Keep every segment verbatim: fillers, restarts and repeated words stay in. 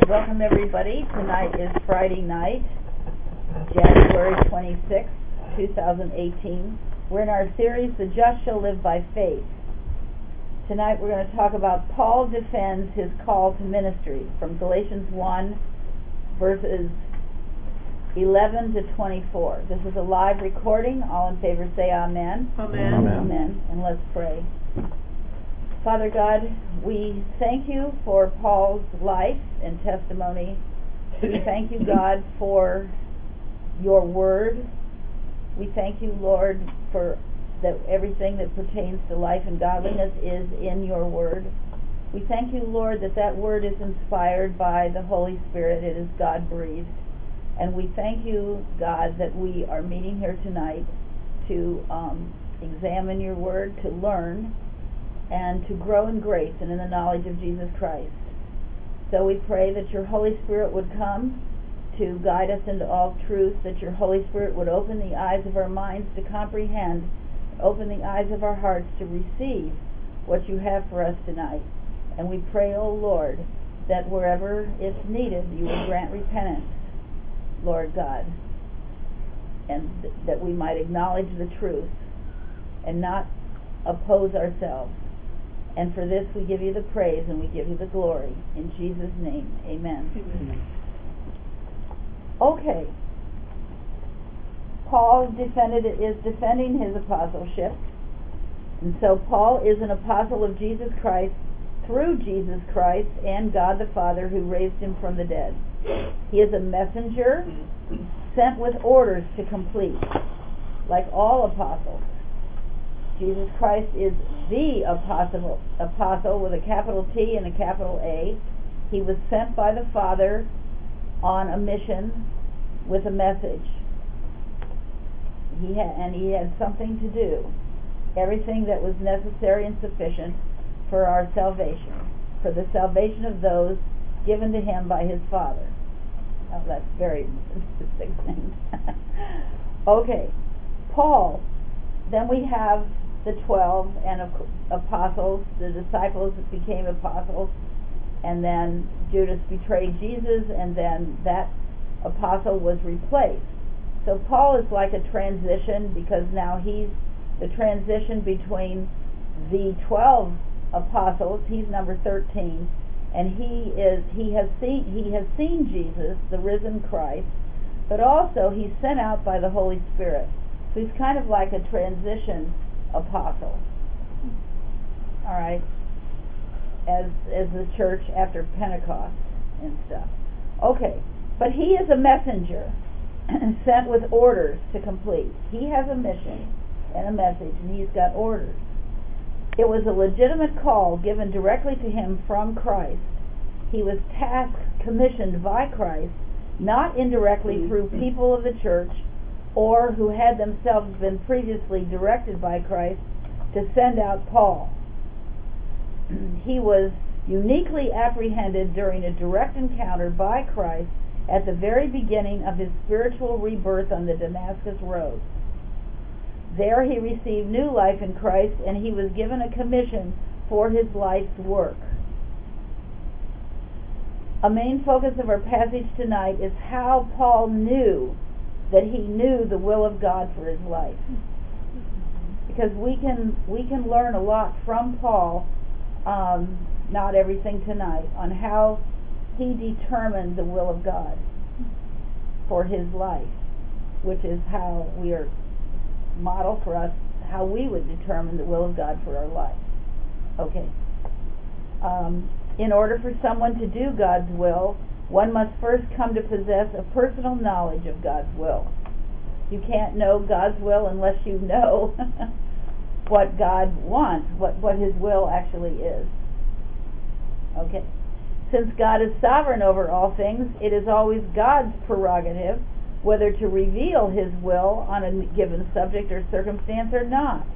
Welcome everybody. Tonight is Friday night, January twenty-sixth, two thousand eighteen. We're in our series, The Just Shall Live by Faith. Tonight we're going to talk about Paul defends his call to ministry from Galatians one, verses eleven to twenty-four. This is a live recording. All in favor say amen. Amen. Amen. Amen. And let's pray. Father God, we thank you for Paul's life and testimony. We thank you, God, for your word. We thank you, Lord, for that everything that pertains to life and godliness is in your word. We thank you, Lord, that that word is inspired by the Holy Spirit. It is God-breathed. And we thank you, God, that we are meeting here tonight to um, examine your word, to learn, and to grow in grace and in the knowledge of Jesus Christ. So we pray that your Holy Spirit would come to guide us into all truth, that your Holy Spirit would open the eyes of our minds to comprehend, open the eyes of our hearts to receive what you have for us tonight. And we pray, O Lord, that wherever it's needed, you will grant repentance, Lord God, and th- that we might acknowledge the truth and not oppose ourselves. And for this we give you the praise and we give you the glory. In Jesus' name, amen. Amen. Okay. Paul defended is defending his apostleship. And so Paul is an apostle of Jesus Christ through Jesus Christ and God the Father who raised him from the dead. He is a messenger sent with orders to complete, like all apostles. Jesus Christ is the apostle, apostle with a capital T and a capital A. He was sent by the Father on a mission with a message. He had, and he had something to do. Everything that was necessary and sufficient for our salvation, for the salvation of those given to him by his Father. Oh, that's very succinct. Okay, Paul. Then we have the twelve and apostles, the disciples that became apostles, and then Judas betrayed Jesus, and then that apostle was replaced. So Paul is like a transition, because now he's the transition between the twelve apostles. He's number thirteen, and he is he has seen he has seen Jesus, the risen Christ, but also he's sent out by the Holy Spirit. So he's kind of like a transition apostle. All right, as as the church after Pentecost and stuff. Okay, but he is a messenger sent with orders to complete. He has a mission and a message, and he's got orders. It was a legitimate call given directly to him from Christ. He was tasked, commissioned by Christ, not indirectly through people of the church or who had themselves been previously directed by Christ to send out Paul. He was uniquely apprehended during a direct encounter by Christ at the very beginning of his spiritual rebirth on the Damascus Road. There he received new life in Christ, and he was given a commission for his life's work. A main focus of our passage tonight is how Paul knew that he knew the will of God for his life. Because we can we can learn a lot from Paul, um, not everything tonight, on how he determined the will of God for his life, which is how we are model for us, how we would determine the will of God for our life. Okay. Um, in order for someone to do God's will, one must first come to possess a personal knowledge of God's will. You can't know God's will unless you know what God wants, what, what his will actually is. Okay. Since God is sovereign over all things, it is always God's prerogative whether to reveal his will on a given subject or circumstance or not.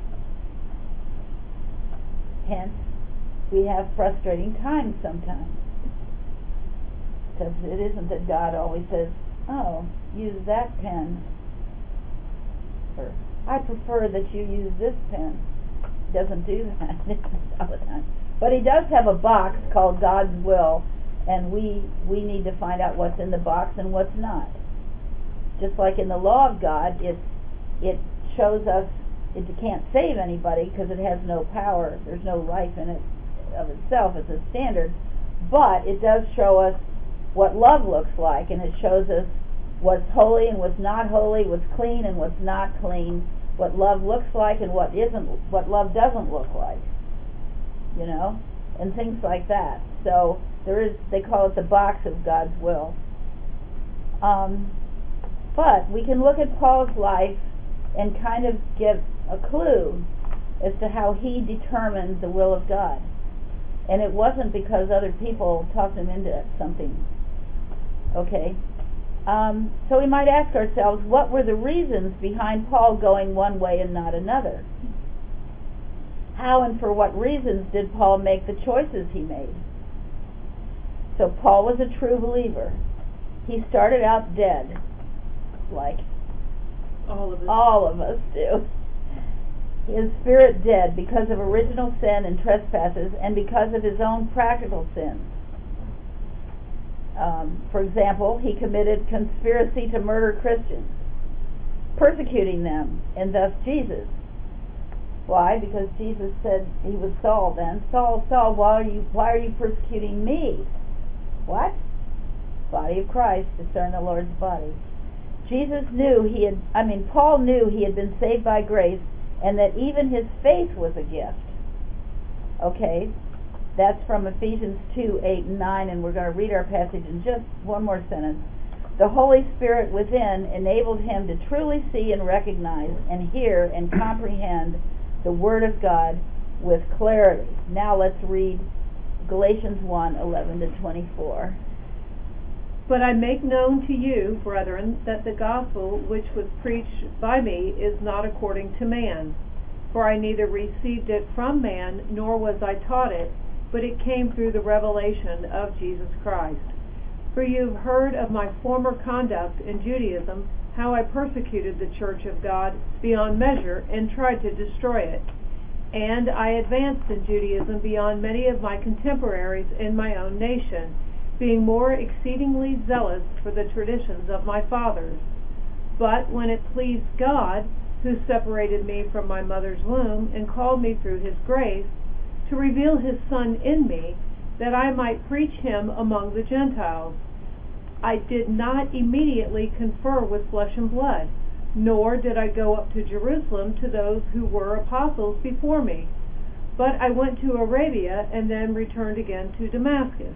Hence, we have frustrating times sometimes. Because it isn't that God always says, oh, use that pen. Or, I prefer that you use this pen. He doesn't do that all the time. But he does have a box called God's Will, and we we need to find out what's in the box and what's not. Just like in the law of God, it it shows us it can't save anybody because it has no power. There's no life in it of itself. It's a standard, but it does show us what love looks like, and it shows us what's holy and what's not holy, what's clean and what's not clean, what love looks like and what isn't, what love doesn't look like, you know, and things like that. So there is, they call it the box of God's will. Um, but we can look at Paul's life and kind of get a clue as to how he determined the will of God. And it wasn't because other people talked him into something. Okay? Um, so we might ask ourselves, what were the reasons behind Paul going one way and not another? How and for what reasons did Paul make the choices he made? So Paul was a true believer. He started out dead, like all of us, all of us do. His spirit dead because of original sin and trespasses, and because of his own practical sins. Um, for example, he committed conspiracy to murder Christians, persecuting them, and thus Jesus. Why? Because Jesus said, he was Saul then, Saul, Saul, why are you, why are you persecuting me? What? Body of Christ, discern the Lord's body. Jesus knew he had, I mean, Paul knew he had been saved by grace, and that even his faith was a gift. Okay, that's from Ephesians two, eight, and nine, and we're going to read our passage in just one more sentence. The Holy Spirit within enabled him to truly see and recognize and hear and comprehend the Word of God with clarity. Now let's read Galatians one, eleven to twenty-four. But I make known to you, brethren, that the gospel which was preached by me is not according to man. For I neither received it from man, nor was I taught it, but it came through the revelation of Jesus Christ. For you have heard of my former conduct in Judaism, how I persecuted the church of God beyond measure and tried to destroy it. And I advanced in Judaism beyond many of my contemporaries in my own nation, being more exceedingly zealous for the traditions of my fathers. But when it pleased God, who separated me from my mother's womb and called me through his grace, to reveal his Son in me, that I might preach him among the Gentiles, I did not immediately confer with flesh and blood, nor did I go up to Jerusalem to those who were apostles before me, but I went to Arabia and then returned again to Damascus.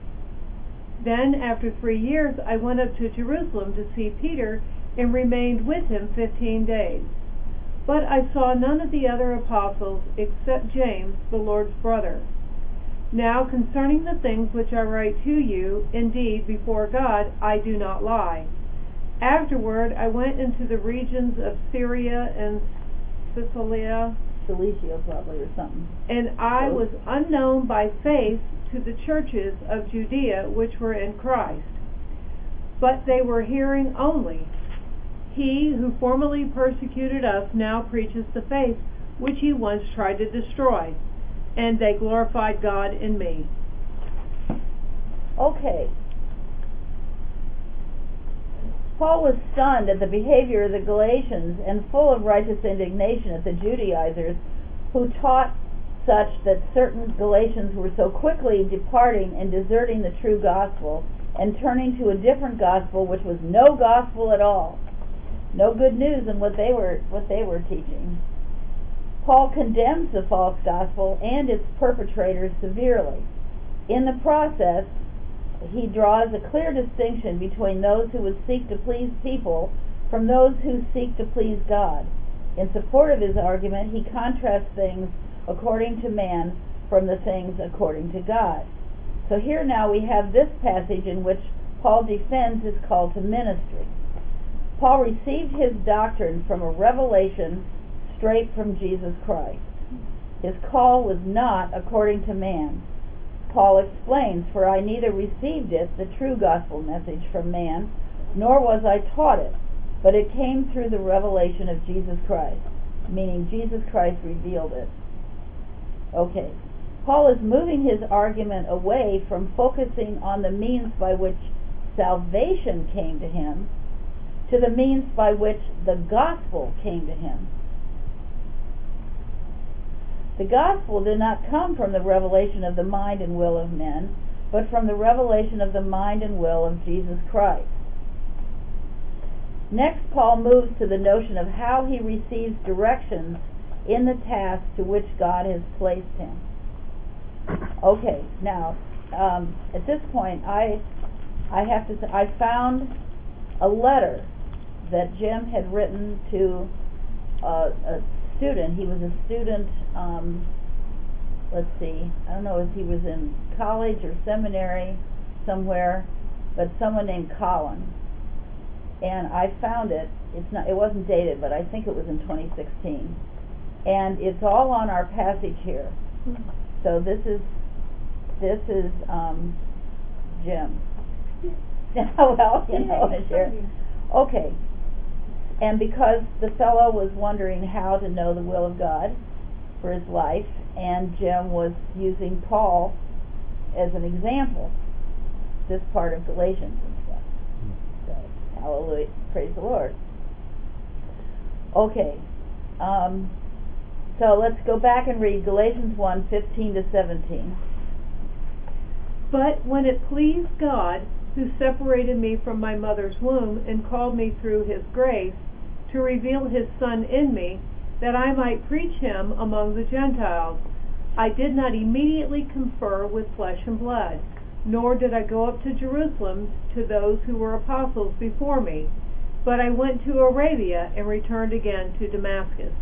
Then, after three years, I went up to Jerusalem to see Peter and remained with him fifteen days. But I saw none of the other apostles except James, the Lord's brother. Now, concerning the things which I write to you, indeed, before God, I do not lie. Afterward, I went into the regions of Syria and Cilicia, Cilicia probably, or something. And I was unknown by faith to the churches of Judea which were in Christ. But they were hearing only. He who formerly persecuted us now preaches the faith which he once tried to destroy. And they glorified God in me. Okay. Paul was stunned at the behavior of the Galatians and full of righteous indignation at the Judaizers who taught such that certain Galatians were so quickly departing and deserting the true gospel and turning to a different gospel which was no gospel at all. No good news in what they were what they were teaching. Paul condemns the false gospel and its perpetrators severely. In the process, he draws a clear distinction between those who would seek to please people from those who seek to please God. In support of his argument, he contrasts things according to man from the things according to God. So here now we have this passage in which Paul defends his call to ministry. Paul received his doctrine from a revelation straight from Jesus Christ. His call was not according to man. Paul explains, for I neither received it, the true gospel message, from man, nor was I taught it, but it came through the revelation of Jesus Christ, meaning Jesus Christ revealed it. Okay, Paul is moving his argument away from focusing on the means by which salvation came to him to the means by which the gospel came to him. The gospel did not come from the revelation of the mind and will of men, but from the revelation of the mind and will of Jesus Christ. Next, Paul moves to the notion of how he receives directions in the task to which God has placed him. Okay, now, um, at this point, I I have to say, I found a letter that Jim had written to uh, a student. He was a student, um, let's see, I don't know if he was in college or seminary somewhere, but someone named Colin. And I found it. It's not. It wasn't dated, but I think it was in twenty sixteen. And it's all on our passage here. So this is this is um, Jim. Well, you know, sure. Okay. And because the fellow was wondering how to know the will of God for his life, and Jim was using Paul as an example, this part of Galatians and stuff. So, hallelujah, praise the Lord. Okay, um, so let's go back and read Galatians one, fifteen to seventeen. But when it pleased God, who separated me from my mother's womb and called me through his grace, to reveal his Son in me, that I might preach him among the Gentiles, I did not immediately confer with flesh and blood, nor did I go up to Jerusalem to those who were apostles before me, but I went to Arabia and returned again to Damascus.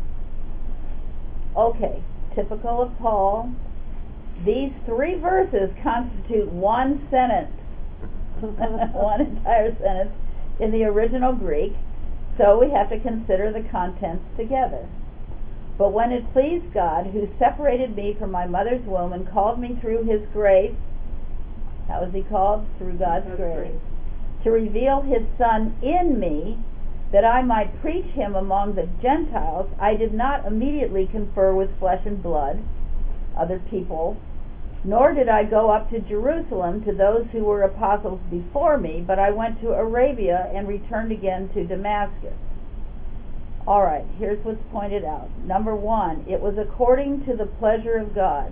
Okay, typical of Paul. These three verses constitute one sentence, one entire sentence in the original Greek, so we have to consider the contents together. But when it pleased God, who separated me from my mother's womb and called me through his grace, how was he called? Through God's God's grace. grace. To reveal his Son in me, that I might preach him among the Gentiles, I did not immediately confer with flesh and blood, other people, nor did I go up to Jerusalem to those who were apostles before me, but I went to Arabia and returned again to Damascus. All right, here's what's pointed out. Number one, it was according to the pleasure of God.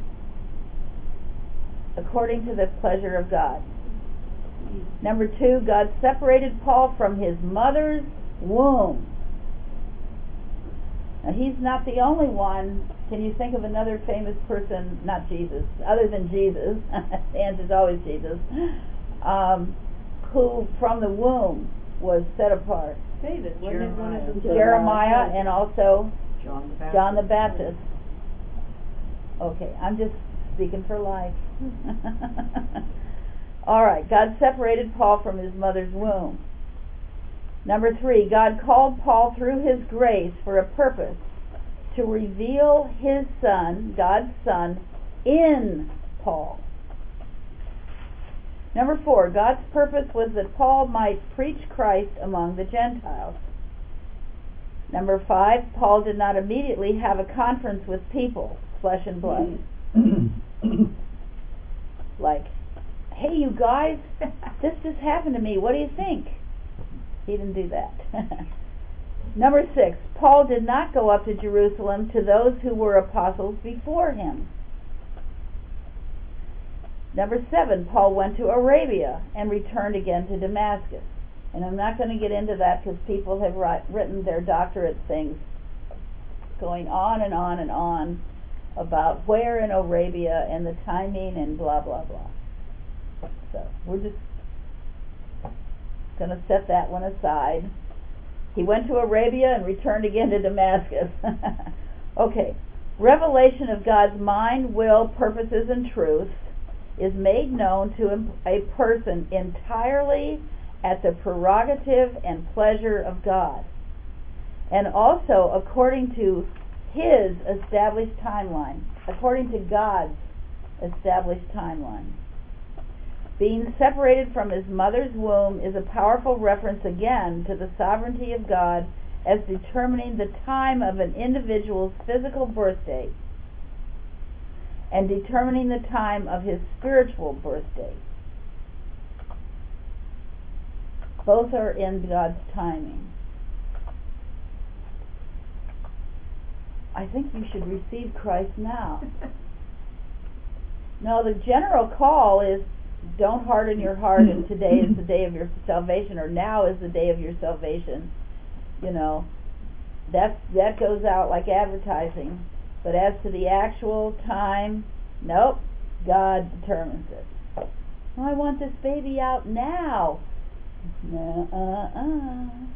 According to the pleasure of God. Number two, God separated Paul from his mother's womb. Now, he's not the only one. Can you think of another famous person, not Jesus, other than Jesus, the answer is always Jesus, um, who from the womb was set apart? David, wasn't it one of them? Jeremiah and also John the Baptist. John the Baptist. Okay, I'm just speaking for life. All right, God separated Paul from his mother's womb. Number three, God called Paul through his grace for a purpose, to reveal his Son, God's Son, in Paul. Number four, God's purpose was that Paul might preach Christ among the Gentiles. Number five, Paul did not immediately have a conference with people, flesh and blood. Like, hey, you guys, this just happened to me. What do you think? He didn't do that. Number six, Paul did not go up to Jerusalem to those who were apostles before him. Number seven, Paul went to Arabia and returned again to Damascus. And I'm not going to get into that because people have write, written their doctorate things going on and on and on about where in Arabia and the timing and blah, blah, blah. So we're just going to set that one aside. He went to Arabia and returned again to Damascus. Okay. Revelation of God's mind, will, purposes, and truths is made known to a person entirely at the prerogative and pleasure of God, and also according to his established timeline, according to God's established timeline. Being separated from his mother's womb is a powerful reference again to the sovereignty of God as determining the time of an individual's physical birth date. and determining the time of his spiritual birthday. Both are in God's timing. I think you should receive Christ now. No, the general call is don't harden your heart and today is the day of your salvation, or now is the day of your salvation. You know, that's, that goes out like advertising. But as to the actual time, nope, God determines it. Well, I want this baby out now. No, uh-uh.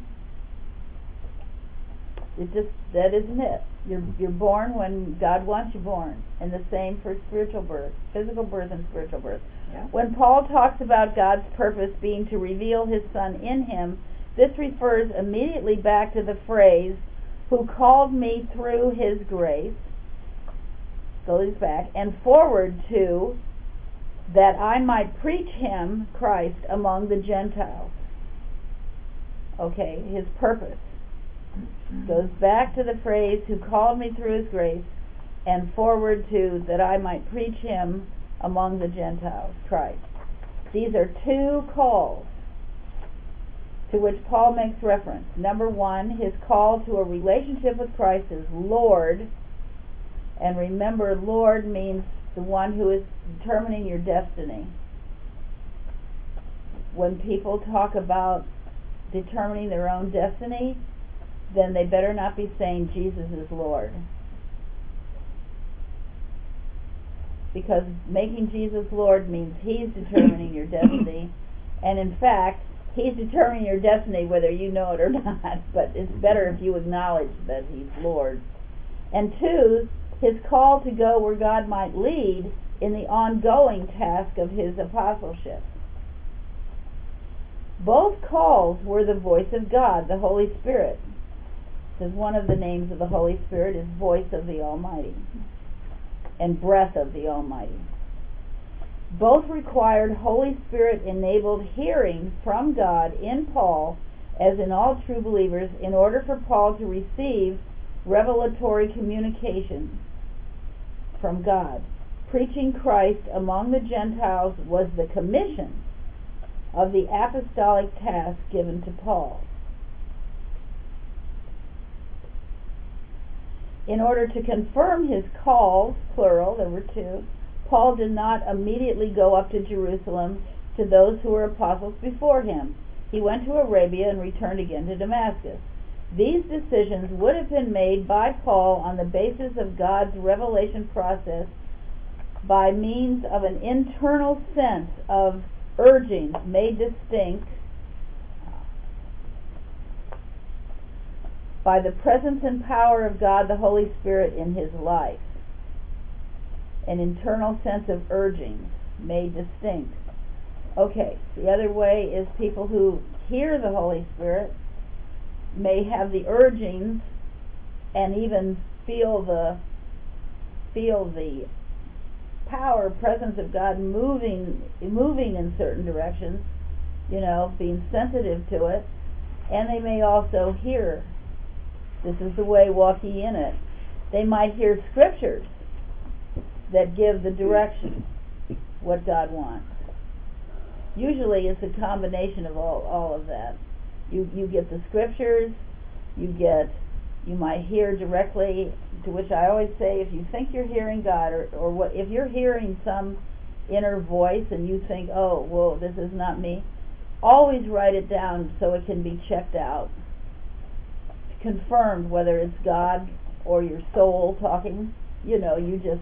It just, that isn't it. You're you're born when God wants you born, and the same for spiritual birth, physical birth and spiritual birth. Yeah. When Paul talks about God's purpose being to reveal His Son in him, this refers immediately back to the phrase, "who called me through His grace," goes back, and forward to, "that I might preach Him," Christ, "among the Gentiles." Okay, His purpose goes back to the phrase, "who called me through His grace," and forward to, "that I might preach Him among the Gentiles," Christ. These are two calls to which Paul makes reference. Number one, his call to a relationship with Christ as Lord. And remember, Lord means the one who is determining your destiny. When people talk about determining their own destiny, then they better not be saying Jesus is Lord. Because making Jesus Lord means He's determining your destiny. And in fact, He's determining your destiny whether you know it or not. But it's better if you acknowledge that He's Lord. And two, His call to go where God might lead in the ongoing task of His apostleship. Both calls were the voice of God, the Holy Spirit. Because one of the names of the Holy Spirit is voice of the Almighty and breath of the Almighty. Both required Holy Spirit enabled hearing from God in Paul, as in all true believers, in order for Paul to receive revelatory communication from God. Preaching Christ among the Gentiles was the commission of the apostolic task given to Paul. In order to confirm his calls, plural, there were two, Paul did not immediately go up to Jerusalem to those who were apostles before him. He went to Arabia and returned again to Damascus. These decisions would have been made by Paul on the basis of God's revelation process by means of an internal sense of urgings made distinct by the presence and power of God the Holy Spirit in his life. An internal sense of urgings made distinct. Okay, the other way is people who hear the Holy Spirit may have the urgings and even feel the feel the power, presence of God moving moving in certain directions, you know, being sensitive to it, and they may also hear. This is the way, walk ye in it. They might hear scriptures that give the direction, what God wants. Usually it's a combination of all, all of that. You you get the scriptures, you get you might hear directly, to which I always say, if you think you're hearing God, or, or what, if you're hearing some inner voice and you think, oh, whoa, this is not me, always write it down so it can be checked out, confirmed whether it's God or your soul talking. You know, you just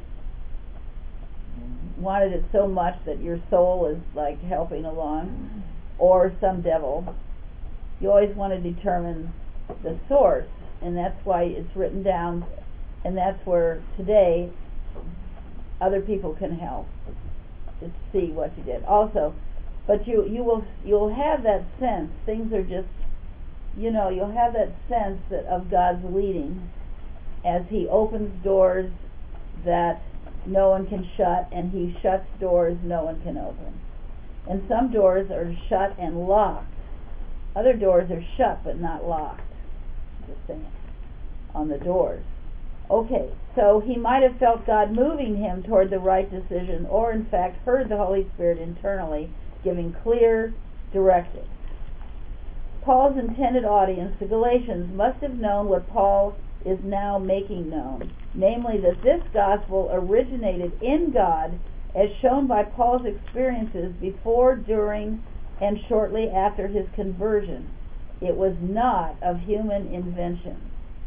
wanted it so much that your soul is like helping along, or some devil. You always want to determine the source, and that's why it's written down, and that's where today other people can help to see what you did. Also, but you you will you'll have that sense. Things are just, you know, you'll have that sense that of God's leading as He opens doors that no one can shut, and He shuts doors no one can open. And some doors are shut and locked. Other doors are shut but not locked. Just saying. On the doors. Okay, so he might have felt God moving him toward the right decision, or in fact heard the Holy Spirit internally giving clear directives. Paul's intended audience, the Galatians, must have known what Paul is now making known, namely that this gospel originated in God as shown by Paul's experiences before, during, and shortly after his conversion. It was not of human invention.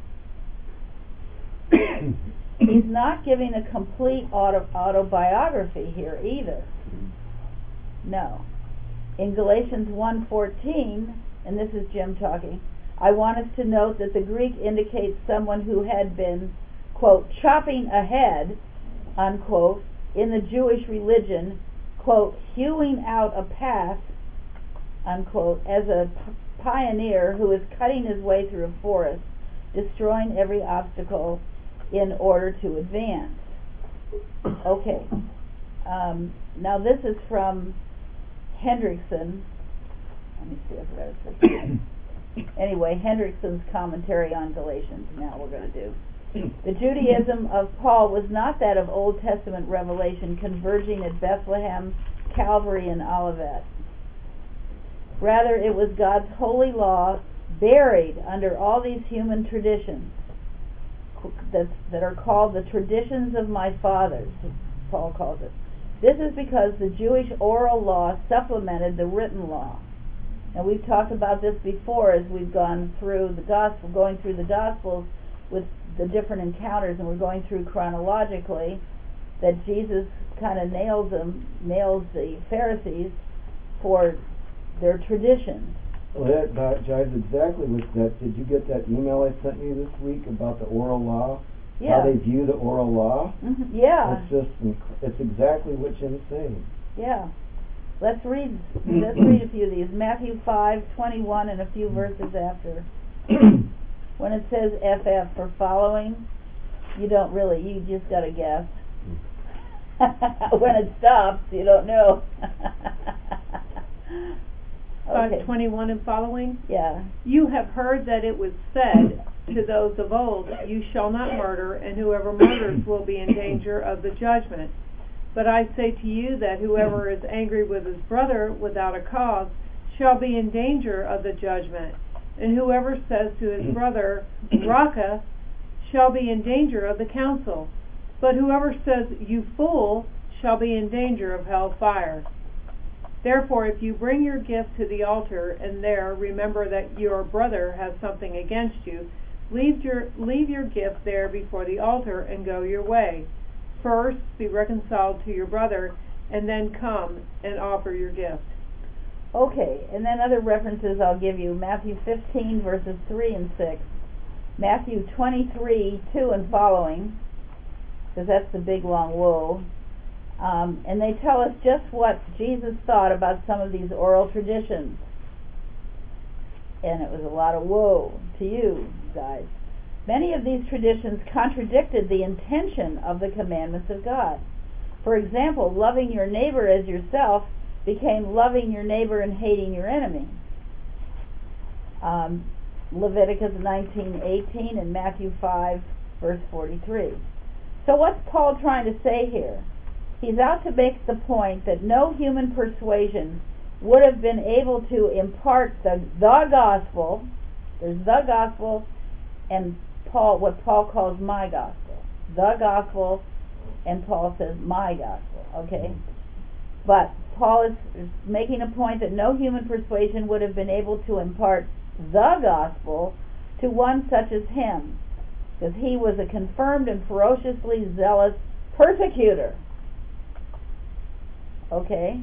He's not giving a complete auto- autobiography here either. No. In Galatians one fourteen, and this is Jim talking, I want us to note that the Greek indicates someone who had been, quote, chopping ahead, unquote, in the Jewish religion, quote, hewing out a path, unquote, as a p- pioneer who is cutting his way through a forest, destroying every obstacle in order to advance. Okay. Um, now this is from Hendrickson. Let me see if I read it. Anyway, Hendrickson's commentary on Galatians. Now we're going to do. The Judaism of Paul was not that of Old Testament revelation converging at Bethlehem, Calvary, and Olivet. Rather, it was God's holy law buried under all these human traditions that, that are called the traditions of my fathers, Paul calls it. This is because the Jewish oral law supplemented the written law. And we've talked about this before as we've gone through the gospel, going through the Gospels with the different encounters, and we're going through chronologically that Jesus kind of nails them, nails the Pharisees for their traditions. Well, that, that jives exactly with that. Did you get that email I sent you this week about the oral law? Yeah. How they view the oral law? Mm-hmm. Yeah. It's just, it's exactly what Jim's saying. Yeah. Let's read. Let's read a few of these. Matthew five twenty-one and a few verses after. When it says F F for following, you don't really. You just got to guess. When it stops, you don't know. Okay. five twenty-one and following. Yeah. You have heard that it was said to those of old, you shall not murder, and whoever murders will be in danger of the judgment. But I say to you that whoever is angry with his brother without a cause shall be in danger of the judgment. And whoever says to his brother, Raka, shall be in danger of the council. But whoever says, you fool, shall be in danger of hell fire. Therefore, if you bring your gift to the altar, and there remember that your brother has something against you, leave your, leave your gift there before the altar and go your way. First, be reconciled to your brother, and then come and offer your gift. Okay, and then other references I'll give you. Matthew fifteen, verses three and six. Matthew twenty-three, two and following, because that's the big long woe. Um, and they tell us just what Jesus thought about some of these oral traditions. And it was a lot of woe to you guys. Many of these traditions contradicted the intention of the commandments of God. For example, loving your neighbor as yourself became loving your neighbor and hating your enemy. Um, Leviticus nineteen eighteen and Matthew five, verse forty-three. So what's Paul trying to say here? He's out to make the point that no human persuasion would have been able to impart the, the gospel. There's the gospel and Paul, what Paul calls my gospel. The gospel, and Paul says my gospel. Okay? But Paul is making a point that no human persuasion would have been able to impart the gospel to one such as him, because he was a confirmed and ferociously zealous persecutor. Okay?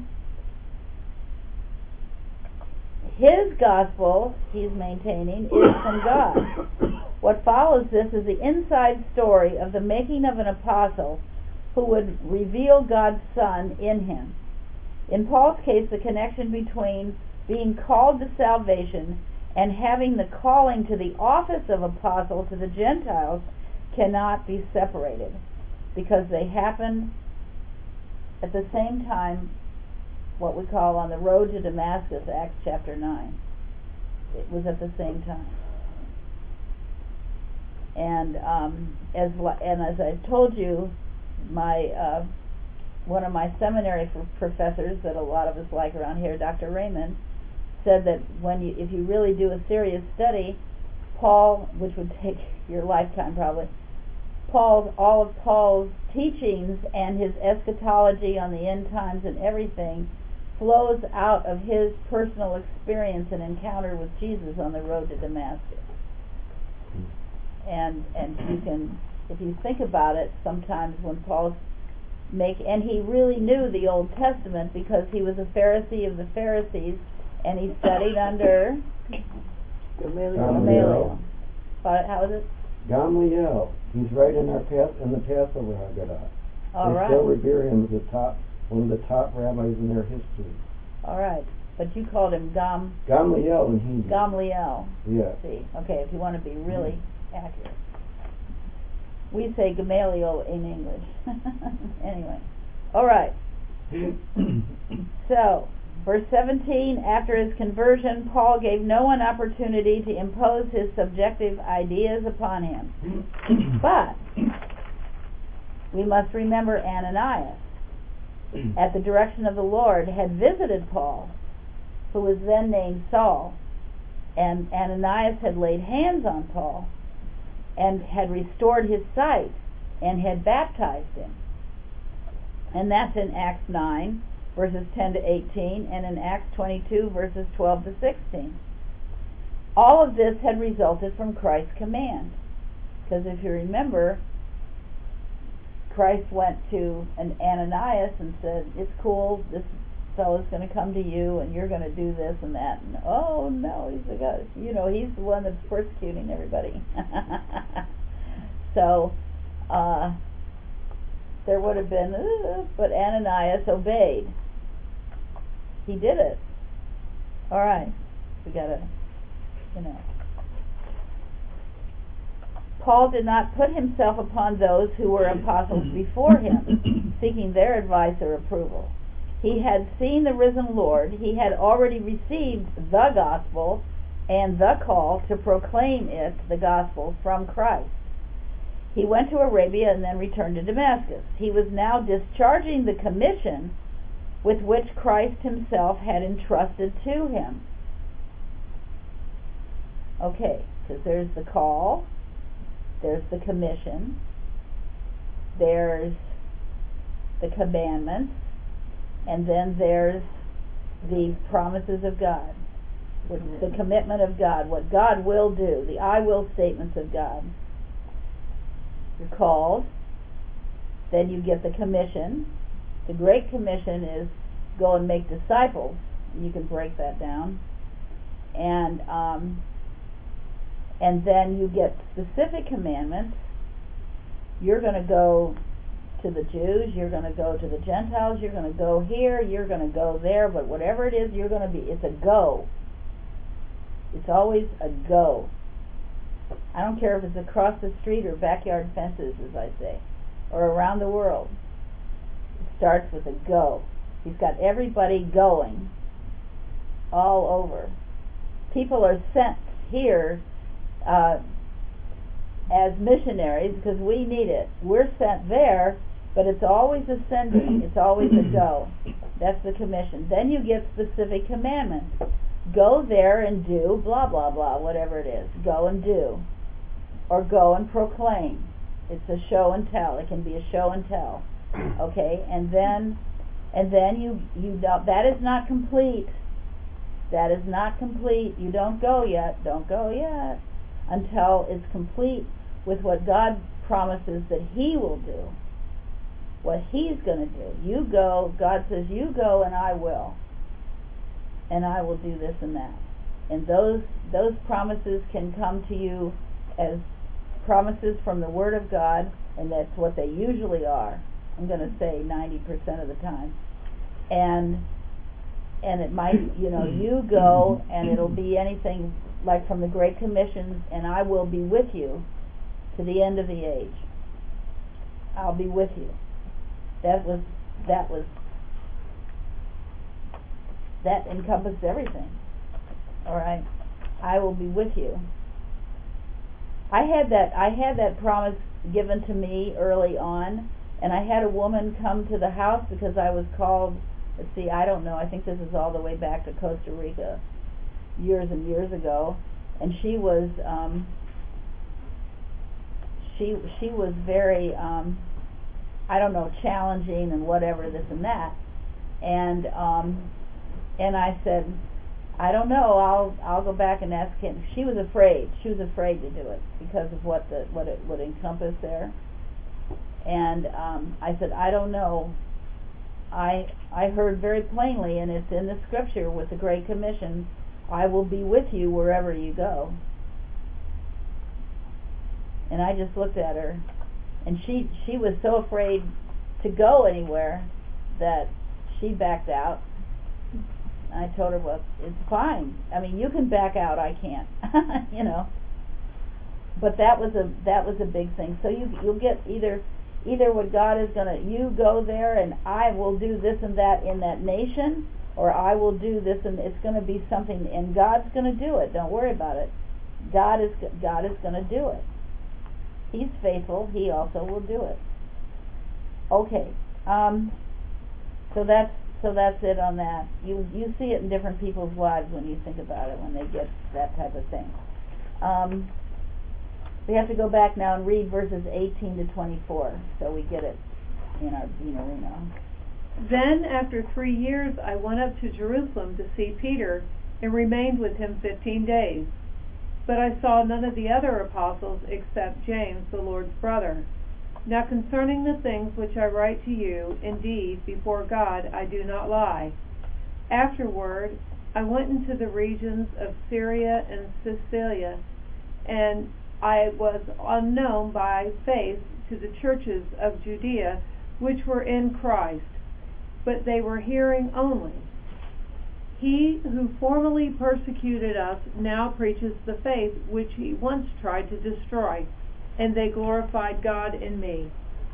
His gospel, he's maintaining, is from God. What follows this is the inside story of the making of an apostle who would reveal God's Son in him. In Paul's case, the connection between being called to salvation and having the calling to the office of apostle to the Gentiles cannot be separated, because they happen at the same time, what we call on the road to Damascus, Acts chapter nine. It was at the same time. And um, as and as I told you, my uh, one of my seminary professors that a lot of us like around here, Doctor Raymond, said that when you, if you really do a serious study, Paul, which would take your lifetime probably, Paul's all of Paul's teachings and his eschatology on the end times and everything flows out of his personal experience and encounter with Jesus on the road to Damascus. And and you can, if you think about it, sometimes when Paul's make, and he really knew the Old Testament because he was a Pharisee of the Pharisees, and he studied under Gamaliel. Gamaliel. How is it? Gamaliel. He's right in our path in the Passover Haggadah. All they right. still revere him as the top, one of the top rabbis in their history. All right, but you called him Gam. Gamaliel in Hebrew. Gamaliel. Yeah. See, okay, if you want to be really mm-hmm. accurate, we say Gamaliel in English. Anyway, all right. So, verse seventeen, after his conversion, Paul gave no one opportunity to impose his subjective ideas upon him. But we must remember Ananias, at the direction of the Lord, had visited Paul, who was then named Saul, and Ananias had laid hands on Paul and had restored his sight and had baptized him. And that's in Acts nine, verses ten to eighteen, and in Acts twenty-two, verses twelve to sixteen. All of this had resulted from Christ's command. Because if you remember, Christ went to an Ananias and said, it's cool, this fellow's going to come to you and you're going to do this and that. And oh no, he's the guy, you know, he's the one that's persecuting everybody. So, uh, there would have been, uh, but Ananias obeyed. He did it. All right, we got to, you know. Paul did not put himself upon those who were apostles before him, seeking their advice or approval. He had seen the risen Lord. He had already received the gospel and the call to proclaim it, the gospel, from Christ. He went to Arabia and then returned to Damascus. He was now discharging the commission with which Christ himself had entrusted to him. Okay, because there's the call, there's the commission, there's the commandments, and then there's the promises of God, the commitment of God, what God will do, the I will statements of God. You're called, then you get the commission. The Great Commission is go and make disciples. You can break that down. And um, and then you get specific commandments. You're going to go to the Jews, you're going to go to the Gentiles, you're going to go here, you're going to go there, but whatever it is, you're going to be, it's a go. It's always a go. I don't care if it's across the street or backyard fences, as I say, or around the world. It starts with a go. He's got everybody going all over. People are sent here uh, as missionaries because we need it. We're sent there, but it's always ascending. It's always a go. That's the commission. Then you get specific commandments. Go there and do blah, blah, blah, whatever it is. Go and do. Or go and proclaim. It's a show and tell. It can be a show and tell. Okay? And then and then you, you don't, that is not complete. That is not complete. You don't go yet. Don't go yet until it's complete with what God promises that He will do. What He's going to do. You go, God says, you go and I will. And I will do this and that. And those those promises can come to you as promises from the Word of God, and that's what they usually are. I'm going to say ninety percent of the time. And and it might, you know, you go and it'll be anything like from the Great Commissions, and I will be with you to the end of the age. I'll be with you. That was that was that encompassed everything. All right, I will be with you. I had that I had that promise given to me early on, and I had a woman come to the house because I was called, let's see, I don't know, I think this is all the way back to Costa Rica years and years ago, and she was um she she was very um I don't know, challenging and whatever, this and that. And um and I said, I don't know, I'll I'll go back and ask him. She was afraid. She was afraid to do it because of what the what it would encompass there. And um I said, I don't know. I I heard very plainly, and it's in the scripture with the Great Commission, I will be with you wherever you go. And I just looked at her, and she she was so afraid to go anywhere that she backed out. I told her, well, it's fine. I mean, you can back out. I can't, you know. But that was a that was a big thing. So you you'll get either either what God is gonna, you go there and I will do this and that in that nation, or I will do this and it's gonna be something, and God's gonna do it. Don't worry about it. God is God is gonna do it. He's faithful. He also will do it. Okay. Um. So that's. So that's it on that. You you see it in different people's lives when you think about it, when they get that type of thing. Um, we have to go back now and read verses eighteen to twenty-four, so we get it in our Beanerino. Then after three years I went up to Jerusalem to see Peter, and remained with him fifteen days. But I saw none of the other apostles except James, the Lord's brother. Now concerning the things which I write to you, indeed, before God I do not lie. Afterward I went into the regions of Syria and Cilicia, and I was unknown by faith to the churches of Judea which were in Christ, but they were hearing only. He who formerly persecuted us now preaches the faith which he once tried to destroy, and they glorified God in me.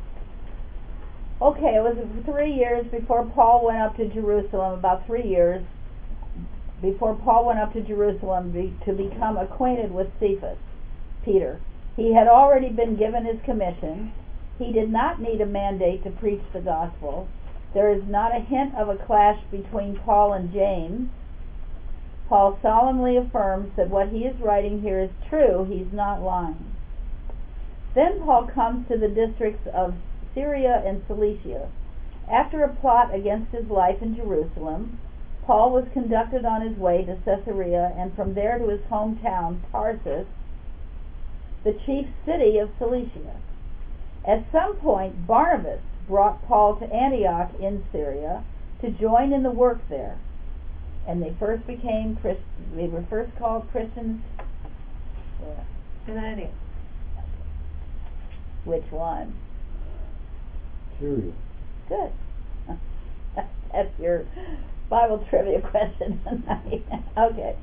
Okay, it was three years before Paul went up to Jerusalem, about three years before Paul went up to Jerusalem be, to become acquainted with Cephas, Peter. He had already been given his commission. He did not need a mandate to preach the gospel. There is not a hint of a clash between Paul and James. Paul solemnly affirms that what he is writing here is true. He's not lying. Then Paul comes to the districts of Syria and Cilicia. After a plot against his life in Jerusalem, Paul was conducted on his way to Caesarea, and from there to his hometown, Tarsus, the chief city of Cilicia. At some point, Barnabas brought Paul to Antioch in Syria to join in the work there, and they first became Christ- they were first called Christians. Yeah. In Antioch. Which one? Syria. Good. That's your Bible trivia question tonight. Okay.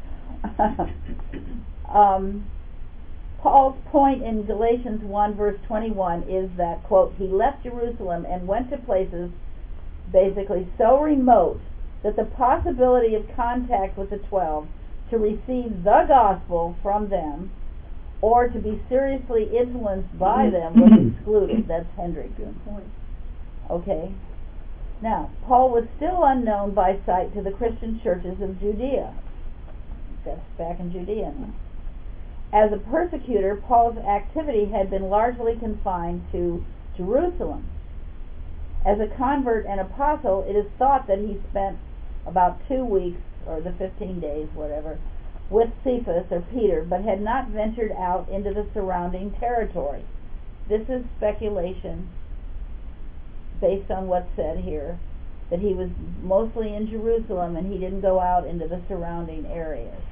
um, Paul's point in Galatians one verse twenty-one is that, quote, he left Jerusalem and went to places basically so remote that the possibility of contact with the twelve to receive the gospel from them or to be seriously influenced by them was excluded. That's Hendrick. Good point. Okay. Now, Paul was still unknown by sight to the Christian churches of Judea. That's back in Judea now. As a persecutor, Paul's activity had been largely confined to Jerusalem. As a convert and apostle, it is thought that he spent about two weeks, or the fifteen days, whatever, with Cephas or Peter, but had not ventured out into the surrounding territory. This is speculation based on what's said here, that he was mostly in Jerusalem and he didn't go out into the surrounding areas.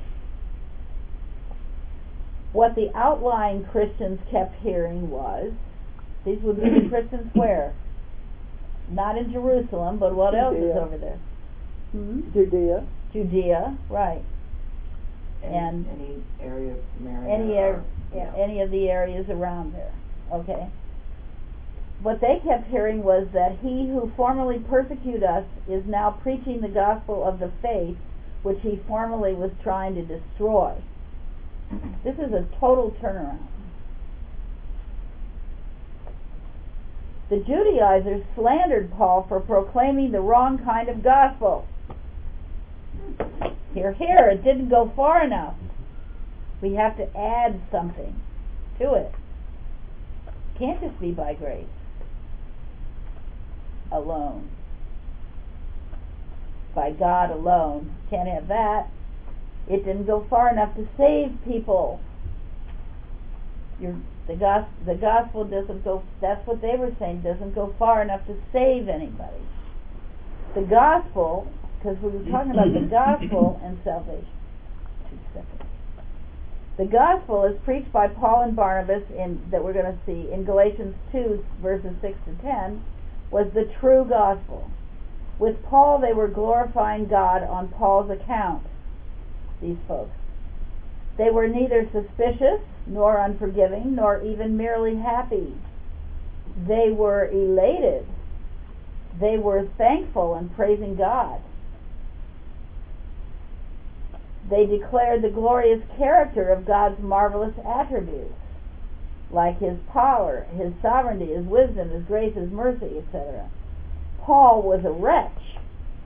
What the outlying Christians kept hearing was, these would be the Christians where? Not in Jerusalem, but what else is over there? Hmm? Judea. Judea, right. Any, and any area of Samaria. Any, or, er, yeah. any of the areas around there. Okay. What they kept hearing was that he who formerly persecuted us is now preaching the gospel of the faith which he formerly was trying to destroy. This is a total turnaround. The Judaizers slandered Paul for proclaiming the wrong kind of gospel. Here, here, it didn't go far enough. We have to add something to it. It can't just be by grace alone. By God alone. Can't have that. It didn't go far enough to save people. You're, the, gos- the gospel doesn't go, that's what they were saying, doesn't go far enough to save anybody. The gospel, because we were talking about the gospel and salvation. Two seconds. The gospel is preached by Paul and Barnabas in, that we're going to see in Galatians two verses six to ten, was the true gospel. With Paul they were glorifying God on Paul's account, these folks. They were neither suspicious, nor unforgiving, nor even merely happy. They were elated. They were thankful and praising God. They declared the glorious character of God's marvelous attributes, like His power, His sovereignty, His wisdom, His grace, His mercy, et cetera. Paul was a wretch.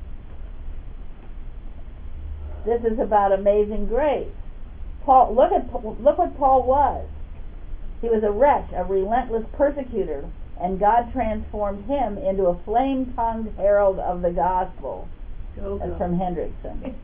This is about amazing grace. Paul, look at look what Paul was. He was a wretch, a relentless persecutor, and God transformed him into a flame-tongued herald of the gospel. Go, That's go. from Hendrickson.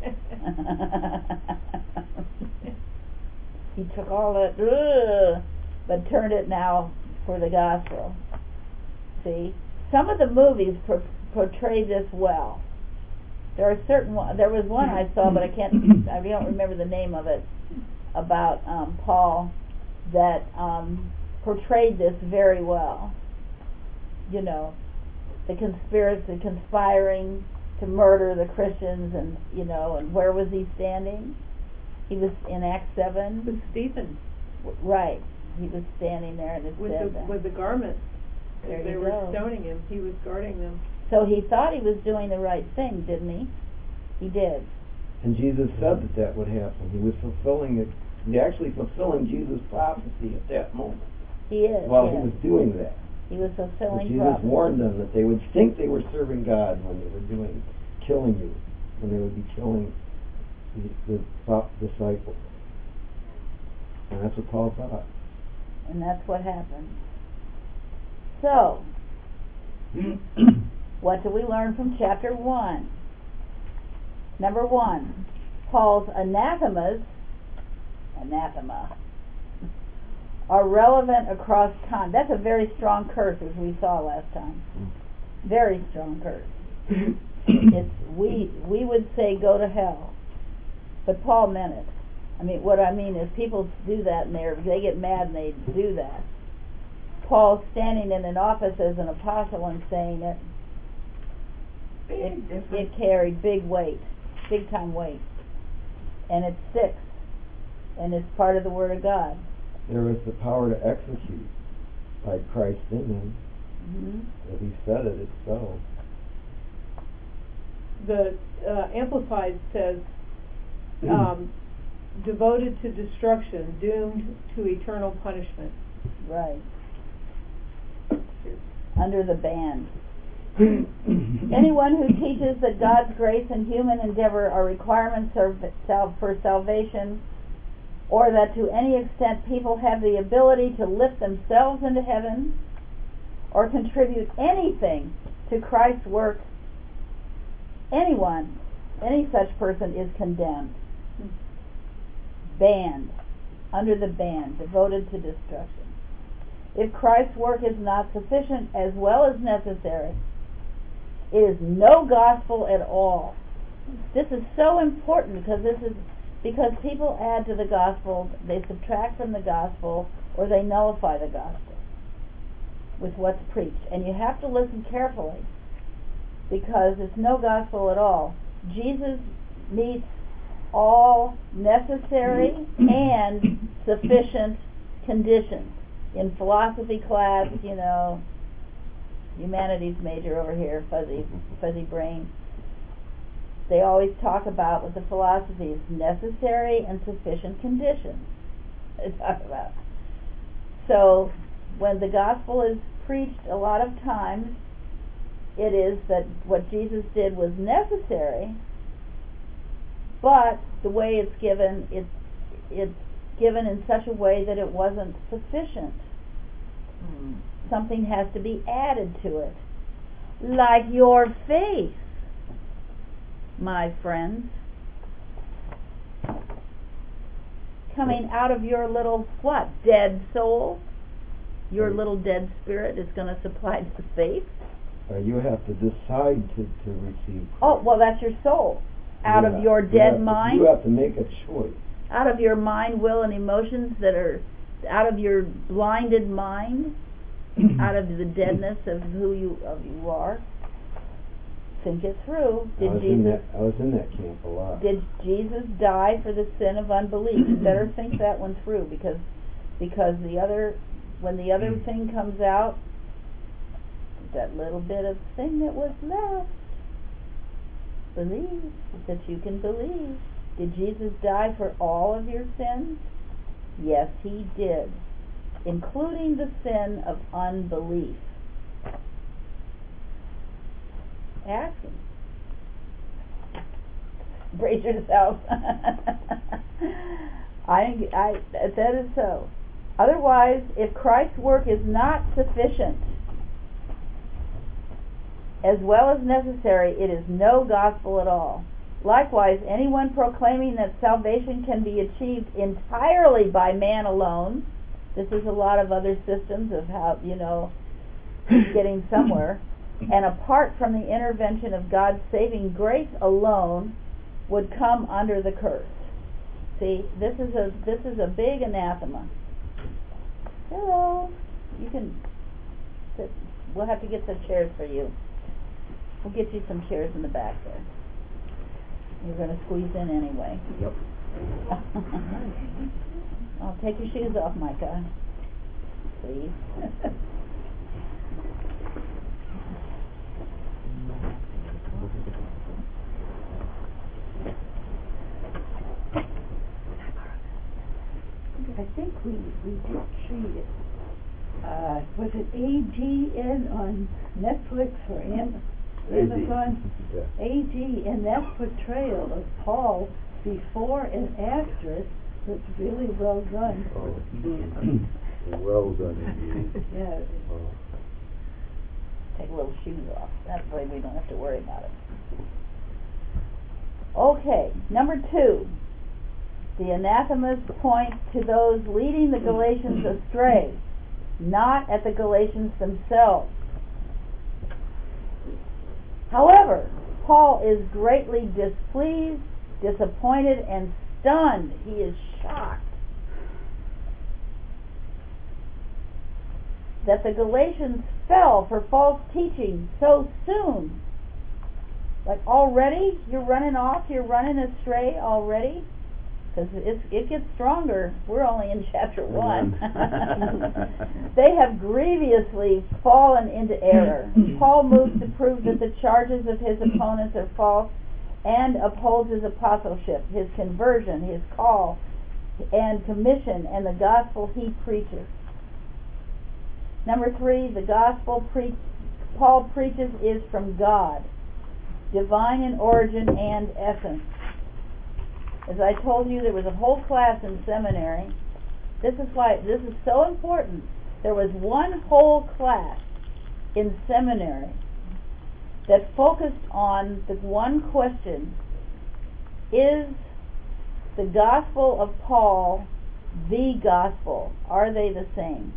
He took all that, ugh, but turned it now for the gospel. See, some of the movies pro- portray this well. There are certain one, there was one I saw, but I can't, I don't remember the name of it, about um, Paul that um, portrayed this very well. You know, the conspiracy, conspiring to murder the Christians, and you know, and where was he standing? He was in Acts seven. With Stephen. W- right, he was standing there, and it With said the that. with the garments. There As they you were go. stoning him, he was guarding them. So he thought he was doing the right thing, didn't he? He did. And Jesus said that that would happen. He was fulfilling it. He actually fulfilling Jesus' prophecy at that moment. He is. While yes. he was doing that. He was But fulfilling Jesus prophecy. warned them that they would think they were serving God when they were doing, killing you, when they would be killing the, the top disciples. And that's what Paul thought. And that's what happened. So, what do we learn from chapter one? Number one, Paul's anathemas, anathema, are relevant across time. That's a very strong curse, as we saw last time. Very strong curse. It's we we would say go to hell, but Paul meant it. I mean, what I mean is people do that and they they get mad and they do that. Paul standing in an office as an apostle and saying it, it, it carried big weight, big time weight, and it sticks, and it's part of the Word of God. There was the power to execute by Christ in him. Mm-hmm. If he said it, it's so. The uh, Amplified says, um, devoted to destruction, doomed to eternal punishment. Right. Under the ban. Anyone who teaches that God's grace and human endeavor are requirements for salvation, or that to any extent people have the ability to lift themselves into heaven, or contribute anything to Christ's work, anyone, any such person is condemned. Banned. Under the ban. Devoted to destruction. If Christ's work is not sufficient as well as necessary, it is no gospel at all. This is so important because this is because people add to the gospel, they subtract from the gospel, or they nullify the gospel with what's preached. And you have to listen carefully because it's no gospel at all. Jesus meets all necessary and sufficient conditions. In philosophy class, you know, humanities major over here, fuzzy, fuzzy brain, they always talk about with the philosophies necessary and sufficient conditions. They talk about. So when the gospel is preached a lot of times, it is that what Jesus did was necessary, but the way it's given, it's, it's given in such a way that it wasn't sufficient. Mm. Something has to be added to it. Like your faith, my friends. Coming out of your little, what, dead soul? Your little dead spirit is going to supply the faith? Uh, you have to decide to, to receive Christ. Oh, well, that's your soul. Out Yeah, of your you dead have to- mind? You have to make a choice. Out of your mind, will, and emotions that are out of your blinded mind, out of the deadness of who you of you are. Think it through. I Did was in Jesus that, I was in that camp a lot. did Jesus die for the sin of unbelief? You better think that one through, because because the other when the other thing comes out, that little bit of thing that was left, believe that you can believe. Did Jesus die for all of your sins? Yes, he did, including the sin of unbelief. Ask him. Brace yourself. I, I, that is so. Otherwise, if Christ's work is not sufficient as well as necessary, it is no gospel at all. Likewise, anyone proclaiming that salvation can be achieved entirely by man alone, this is a lot of other systems of how, you know, getting somewhere, and apart from the intervention of God's saving grace alone, would come under the curse. See, this is a this is a big anathema. Hello, you can sit. We'll have to get some chairs for you. We'll get you some chairs in the back there. You're going to squeeze in anyway. Yep. Oh, take your shoes off, Micah. Please. I think we, we did see it. Uh, was it A G N on Netflix or Am- Amazon? Yeah. A G, and that portrayal of Paul before and after it was really well done. Oh, well done indeed. Yeah. Oh. Take little shoes off. That way we don't have to worry about it. Okay, number two. The anathemas point to those leading the Galatians astray, not at the Galatians themselves. However, Paul is greatly displeased, disappointed, and stunned. He is shocked that the Galatians fell for false teaching so soon. Like already? You're running off? You're running astray already? Because it gets stronger. We're only in chapter one. They have grievously fallen into error. Paul moves to prove that the charges of his opponents are false and upholds his apostleship, his conversion, his call, and commission, and the gospel he preaches. Number three, the gospel pre- Paul preaches is from God, divine in origin and essence. As I told you, there was a whole class in seminary. This is why this is so important. There was one whole class in seminary that focused on the one question: is the gospel of Paul the gospel? Are they the same?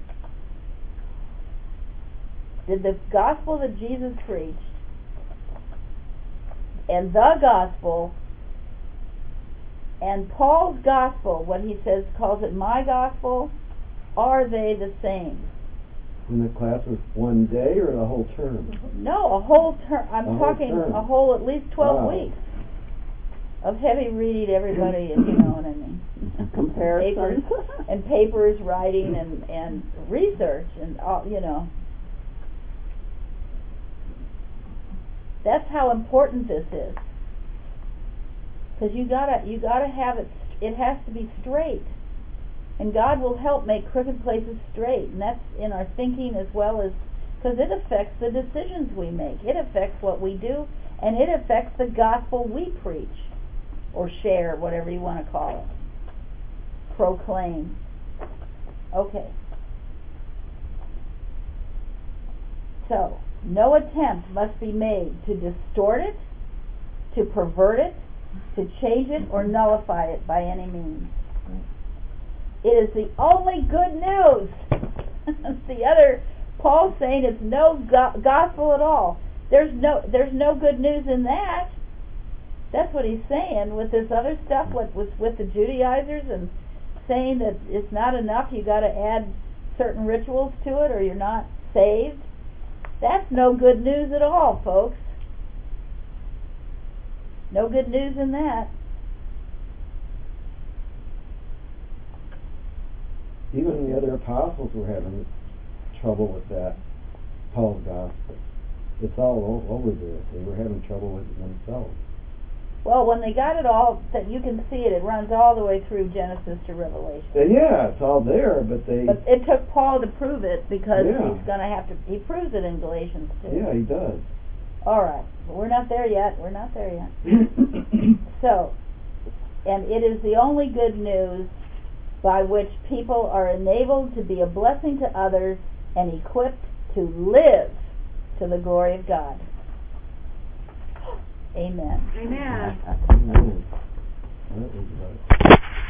Did the gospel that Jesus preached and the gospel and Paul's gospel, what he says, calls it my gospel, are they the same? And the class was one day or the whole term? No, a whole term. I'm A whole talking term. a whole at least twelve Wow. weeks of heavy reading. Everybody, if you know what I mean. Comparison. Papers and papers, writing and and research and all, you know. That's how important this is. Because you gotta you gotta have it. It has to be straight, and God will help make crooked places straight, and that's in our thinking as well as Because it affects the decisions we make. It affects what we do, and it affects the gospel we preach, or share, whatever you want to call it. Proclaim. Okay. So, no attempt must be made to distort it, to pervert it, to change it, or nullify it by any means. It is the only good news. The other, Paul's saying it's no go- gospel at all. There's no, there's no good news in that. That's what he's saying with this other stuff, what was with the Judaizers and saying that it's not enough, you got to add certain rituals to it or you're not saved. That's no good news at all, folks. No good news in that. Even the other apostles were having trouble with that, Paul's gospel. It's all o- over there. They were having trouble with it themselves. Well, when they got it all, that you can see it, it runs all the way through Genesis to Revelation. And yeah, it's all there, but they... But it took Paul to prove it because Yeah. he's going to have to, he proves it in Galatians too. Yeah, he does. All right, but we're not there yet. We're not there yet. So, and it is the only good news by which people are enabled to be a blessing to others and equipped to live to the glory of God. Amen. Amen. Amen. That was about it.